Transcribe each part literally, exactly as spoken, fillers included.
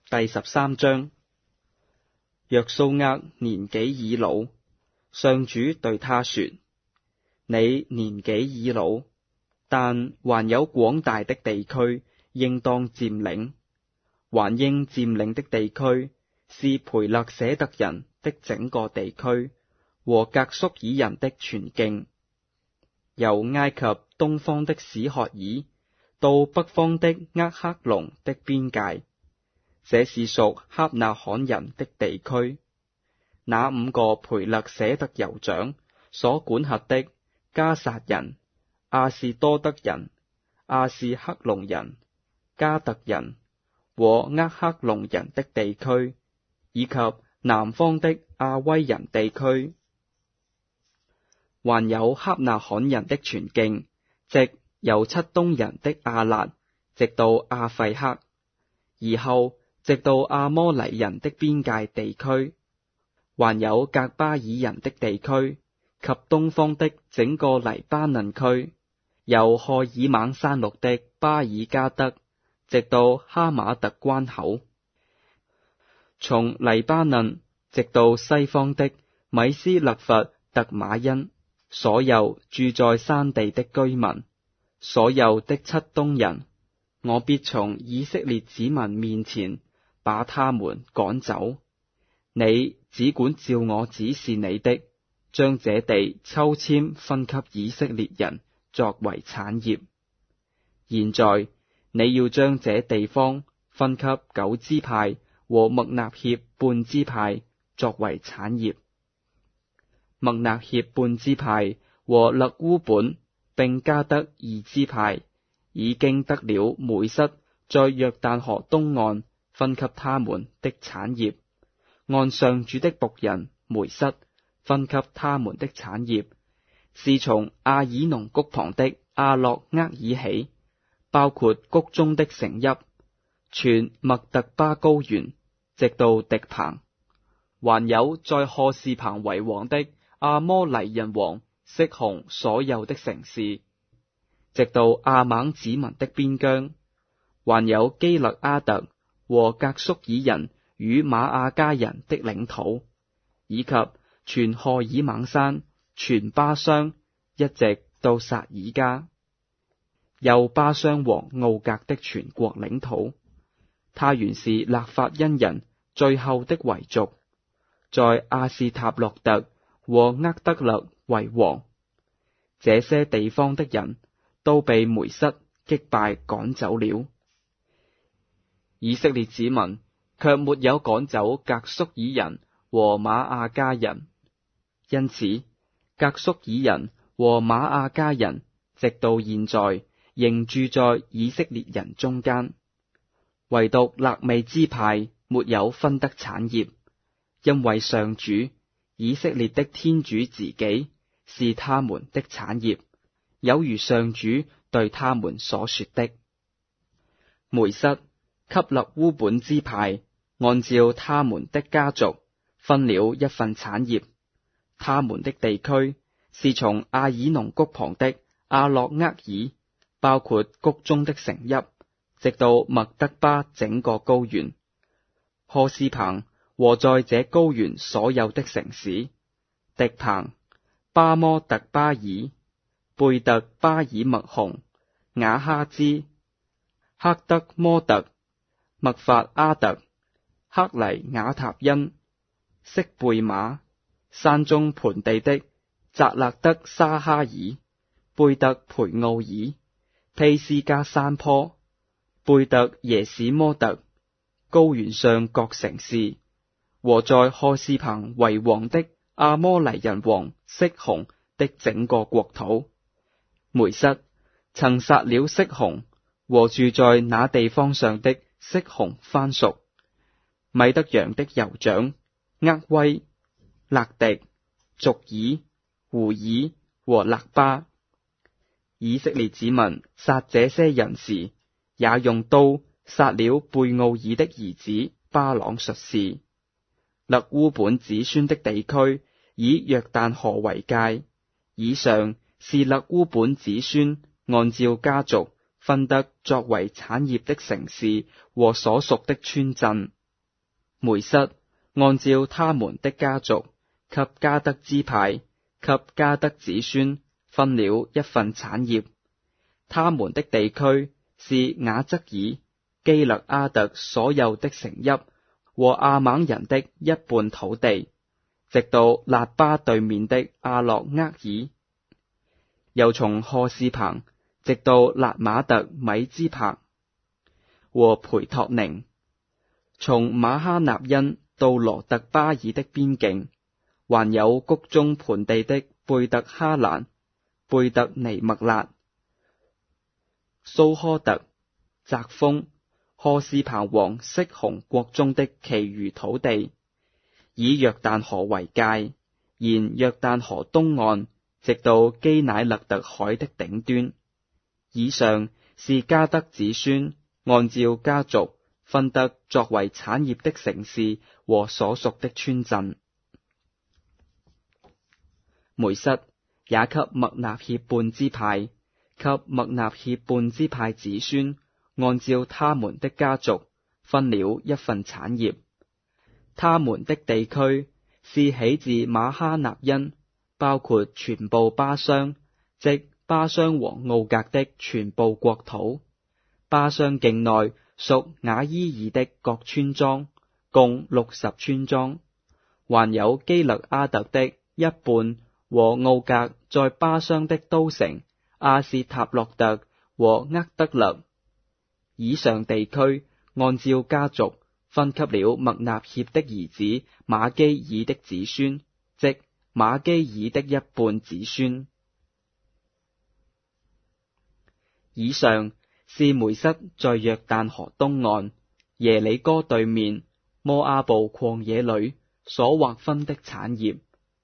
第十三章。約蘇厄年紀已老，上主對他說：你年紀已老，但還有廣大的地區應當佔領。還應佔領的地區是培勒舍特人的整個地區和革縮爾人的全境，由埃及東方的史曷爾到北方的厄克隆的邊界，這是屬哈納罕人的地區。那五個培勒舍特酋長所管轄的迦薩人、亞士多德人、亞士克隆人、迦特人和厄克隆人的地區，以及南方的亞威人地區，還有哈納罕人的全境，即由漆冬人的亞辣直到亞費克，而後直到阿摩黎人的邊界地區，還有革巴爾人的地區及東方的整個黎巴嫩區，由荷爾猛山麓的巴爾加德直到哈馬特關口，從黎巴嫩直到西方的米斯勒弗特瑪恩，所有住在山地的居民，所有的漆冬人，我必從以色列子民面前把他們趕走。你只管照我指示你的，將這地抽籤分給以色列人作為產業。現在你要將這地方分給九支派和麥納協半支派作為產業。麥納協半支派和勒烏本並加得二支派已經得了梅瑟在約旦河東岸分給他們的產業，按上主的僕人梅瑟分給他們的產業，是從阿爾農谷旁的阿洛厄爾起，包括谷中的城邑，全麥特巴高原，直到狄棚，還有在賀士棚為王的阿摩黎人王色雄所有的城市，直到亞猛子民的邊疆，還有基勒阿特和革縮爾人與馬亞加人的領土，以及全荷爾猛山、全巴商，一直到撒爾加，又巴商王敖格的全國領土。他原是勒法因人最後的遺族，在阿士塔洛特和厄德勒為王。這些地方的人都被梅瑟擊敗趕走了，以色列子民卻沒有趕走革縮爾人和馬亞加人，因此革縮爾人和馬亞加人直到現在仍住在以色列人中間，唯獨肋未支派沒有分得產業，因為上主以色列的天主自己是他們的產業，有如上主對他們所說的。梅瑟給勒烏本支派按照他們的家族分了一份產業，他們的地區是從阿爾農谷旁的阿洛厄爾，包括谷中的城邑，直到麥德巴整個高原，賀士棚和在這高原所有的城市，狄棚、巴摩特巴爾、貝特巴爾麥雄、雅哈茲、克德摩特、麥法阿特、克黎雅塔因、色貝馬、山中盆地的扎勒德沙哈爾、貝特培奧爾、披斯加山坡、貝特耶史摩特、高原上各城市，和在賀士棚為王的阿摩黎人王色雄的整個國土。梅瑟曾殺了色雄和住在那地方上的色雄番屬，米德揚的酋長厄威、勒迪、族爾、胡爾和勒巴。以色列子民殺這些人時，也用刀殺了貝奧爾的兒子巴朗術士。勒烏本子孫的地區以約旦河為界，以上是勒烏本子孫按照家族分得作為產業的城市和所屬的村鎮。 梅瑟按照他們的家族，給迦得支派，給迦得子孫分了一份產業。他們的地區是雅則爾、基勒阿特所有的城邑和亞瑪人的一半土地，直到辣巴對面的阿洛厄爾，又從何士彭直到辣瑪特米支帕和培托寧，從馬哈納因到羅特巴爾的邊境，還有谷中盆地的貝特哈蘭、貝特尼麥辣、蘇科特、澤豐、何士彭王色熊國中的其餘土地，以約旦河為界，沿約旦河東岸，直到基乃勒特海的頂端。以上是迦得子孫按照家族分得作為產業的城市和所屬的村鎮。梅瑟也給麥納協半支派，給麥納協半支派子孫按照他們的家族分了一份產業。他們的地區是起自馬哈納因，包括全部巴商，即巴商和奧格的全部國土。巴商境內屬雅伊爾的各村莊，共六十村莊，還有基勒阿特的一半和奧格在巴商的都城阿斯塔洛特和厄德勒。以上地區按照家族分給了麥納協的兒子瑪基爾的子孫，即瑪基爾的一半子孫。以上是梅瑟在約旦河東岸耶里哥對面摩阿布曠野裏所劃分的產業。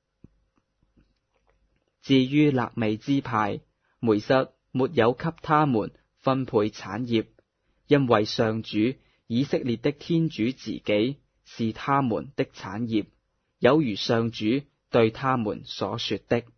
至於肋未支派，梅瑟沒有給他們分配產業，因為上主以色列的天主自己是他們的產業，有如上主對他們所說的。